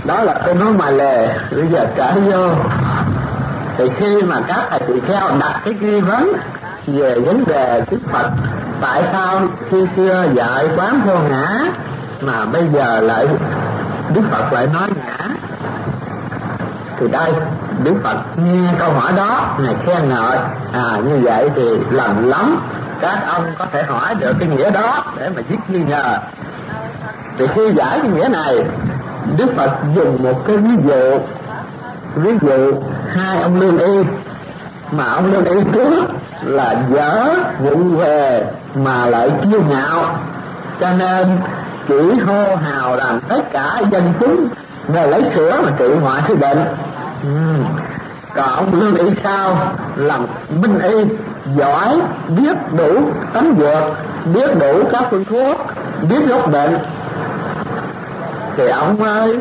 Đó là tôi nói mà lề. Bây giờ trở vô thì khi mà các thầy tỳ kheo đặt cái nghi vấn về vấn đề Đức Phật tại sao khi xưa dạy quán vô ngã mà bây giờ lại Đức Phật lại nói ngã, thì đây Đức Phật nghe câu hỏi đó Ngài khen ngợi, như vậy thì lành lắm, các ông có thể hỏi được cái nghĩa đó để mà dứt nghi ngờ. Thì khi giải cái nghĩa này, Đức Phật dùng một cái ví dụ hai ông lương y, mà ông lương y trước là dở vụ về mà lại kiêu ngạo, cho nên chỉ hô hào rằng tất cả dân chúng về lấy sữa mà trị hoại cái bệnh. Còn ông lương y sau làm minh y, giỏi, biết đủ tánh dược, biết đủ các phương thuốc, biết gốc bệnh, thì ông mới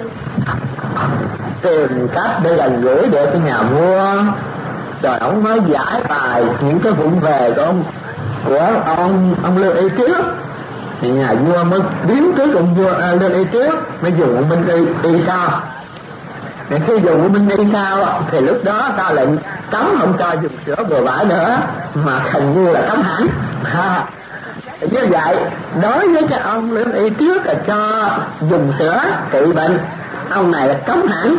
tìm cách để gần gũi được cái nhà vua, rồi ông mới giải bài những cái vụng về của ông lương y trước. Thì nhà vua mới biến trước ông vua lương y trước, mới dùng ông minh y sau. Thì khi dùng ông minh y sau thì lúc đó ta lệnh cấm không cho dùng sữa bừa bãi nữa, mà gần như là cấm hẳn. Như vậy đối với cái ông lương y trước là cho dùng sữa trị bệnh, ông này là cấm hẳn.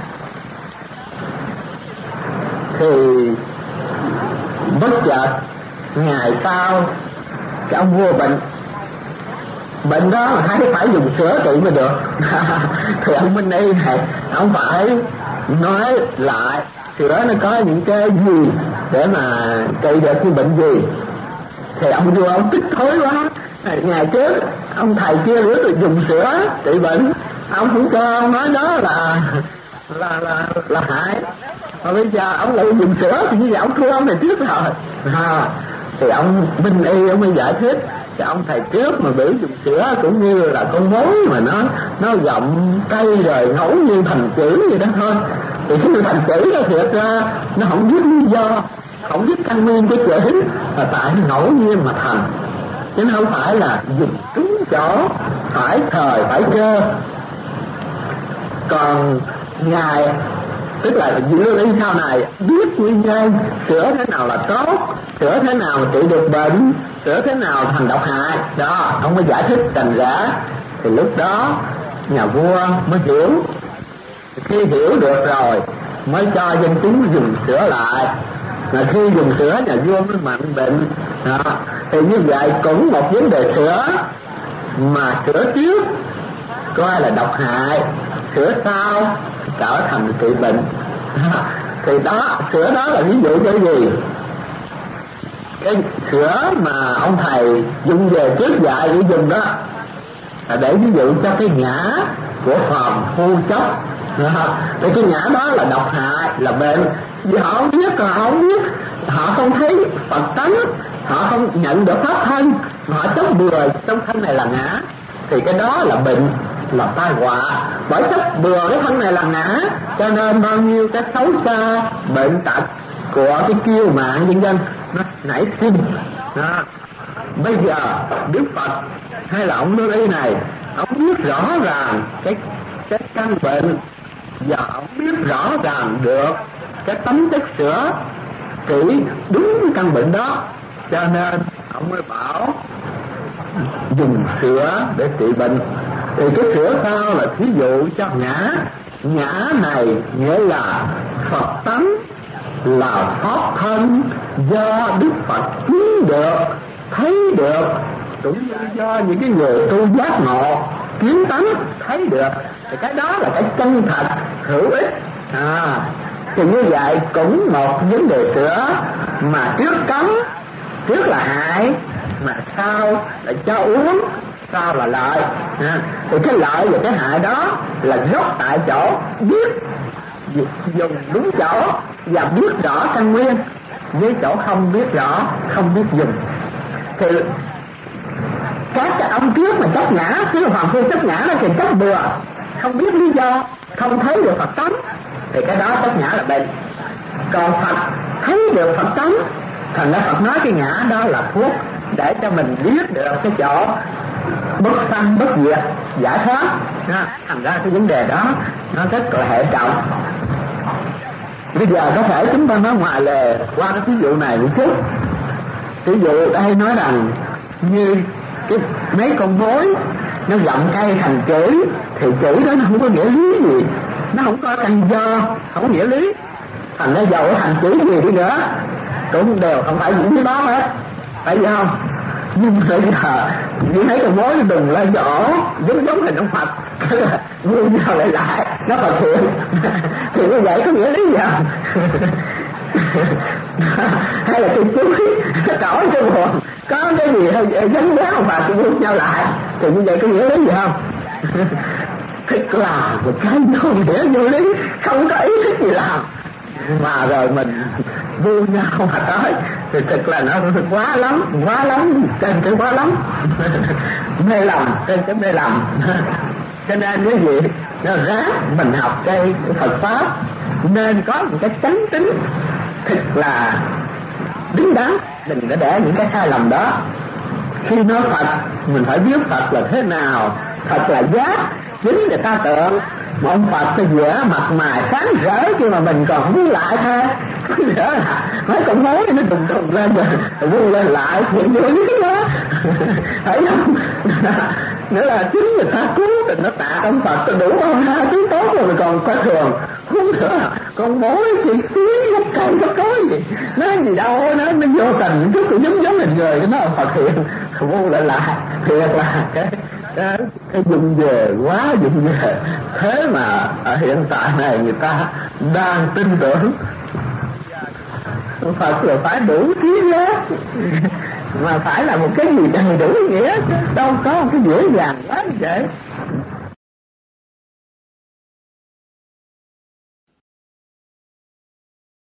Thì bất chợt ngày sau cái ông vua bệnh đó mà thấy phải dùng sữa trị mới được thì ông minh y này ông phải nói lại sữa nó có những cái gì để mà trị được cái bệnh gì. Thì ông vua ông tức thối quá, ngày trước ông thầy kia rửa tôi dùng sữa trị bệnh, ông không cho, ông nói đó là hại, mà bây giờ ông lại dùng sữa thì như vậy ông thua ông này trước rồi. Thì ông minh y ông mới giải thích cái ông thầy trước mà biểu dùng sữa cũng như là con mối mà nó gặm cây rồi ngẫu nhiên thành chữ vậy đó thôi. Thì khi thành chữ đó thiệt ra nó không biết lý do, không biết căn nguyên cái chữ, là tại ngẫu nhiên mà thành, chứ không phải là dùng trúng chỗ, phải thời phải cơ. Còn ngài tức là vị lương y sau này biết nguyên nhân sữa thế nào là tốt, sữa thế nào trị được bệnh, sữa thế nào thành độc hại đó, ông mới giải thích rành rẽ. Thì lúc đó nhà vua mới hiểu, khi hiểu được rồi mới cho dân chúng dùng sữa lại. Mà khi dùng sữa nhà vua mới mạnh bệnh đó. Thì như vậy cũng một vấn đề sữa, mà sữa trước coi là độc hại, sữa sau trở thành trị bệnh. Thì đó, sữa đó là ví dụ cho cái gì? Cái sữa mà ông thầy dùng về trước dạy để dùng đó là để ví dụ cho cái ngã của phàm phu chấp. Thì cái ngã đó là độc hại, là bệnh, vì họ không biết, họ không thấy Phật tánh, họ không nhận được pháp thân, họ chấp bừa trong thân này là ngã, thì cái đó là bệnh, là tai họa. Bởi chấp bừa cái thân này là ngã, cho nên bao nhiêu cái xấu xa, bệnh tật của cái kiêu mạn nhân dân nó nảy sinh. Bây giờ Đức Phật hay là ông lương y này, ông biết rõ ràng cái căn bệnh, và ông biết rõ ràng được cái tánh chất sữa trị đúng cái căn bệnh đó, cho nên ông mới bảo dùng sữa để trị bệnh. Thì cái sữa sao là thí dụ cho ngã. Ngã này nghĩa là Phật tánh, là pháp thân do Đức Phật chứng được, thấy được, cũng như do những cái người tu giác ngộ kiến tánh thấy được. Thì cái đó là cái chân thật hữu ích. Thì như vậy cũng một vấn đề sữa mà trước cấm, trước là hại, mà sau là cho uống, sau là lợi. Thì cái lợi và cái hại đó là gốc tại chỗ biết dùng đúng chỗ và biết rõ căn nguyên, với chỗ không biết rõ, không biết dùng. Thì các cái ông trước mà chấp ngã, chứ hoàng phu chấp ngã nó thì chấp bừa, không biết lý do, không thấy được Phật tánh, thì cái đó chấp ngã là bệnh. Còn Phật thấy được Phật tánh, thành ra Phật nói cái ngã đó là thuốc để cho mình biết được cái chỗ bất sanh bất diệt, giải thoát. Thành ra cái vấn đề đó nó rất là hệ trọng. Bây giờ có thể chúng ta nói ngoài lề qua cái ví dụ này một chút. Ví dụ đây nói rằng như cái mấy con mối nó gặm cây thành chữ, thì chữ đó nó không có nghĩa lý gì, nó không có căn do, không có nghĩa lý. Thành nó giàu thành chữ gì đi nữa cũng đều không phải những cái đó hết, phải không? Nhưng bây giờ như thấy con mối nó đùng lên chỗ giống hình ông Phật, vui nhau lại nó Phật thiện thì như vậy có nghĩa lý gì không? Hay là cái chuối trỏ cho buồn có cái gì giống dáng ông Phật vui nhau lại thì như vậy có nghĩa lý gì không? Tức là một cái vô nghĩa vô lý, không có ý thức gì làm mà rồi mình vui nhau mà tới thì thật là nó quá lắm trên cái quá lắm mê lầm trên cái mê lầm. Cho nên cái gì nó ráng mình học cái Phật pháp nên có một cái chánh tính thật là đứng đắn, đừng có để những cái sai lầm đó. Khi nói Phật mình phải biết Phật là thế nào, thật là giác chính người ta tưởng một ông Phật nó vẽ mặt mày sáng rỡ nhưng mà mình còn muốn lại thôi. Rỡ là mấy con mối nó đùng lên rồi vui lên lại chuyện vô lý đó. Thấy không? Nghĩa là chính người ta cứu tình nó tạ ông Phật nó đủ hơn hai thứ tốt rồi còn coi thường. Không nữa con mối chị túi gốc cây gốc cối gì nó gì đâu, nó vô tình chút cũng giống hình người nó ông Phật hiện vui lại thiệt là cái dụng về quá dụng về. Thế mà ở hiện tại này người ta đang tin tưởng Phật là phải đủ trí giác mà phải là một cái gì đầy đủ nghĩa chứ đâu có một cái dễ dàng quá như vậy.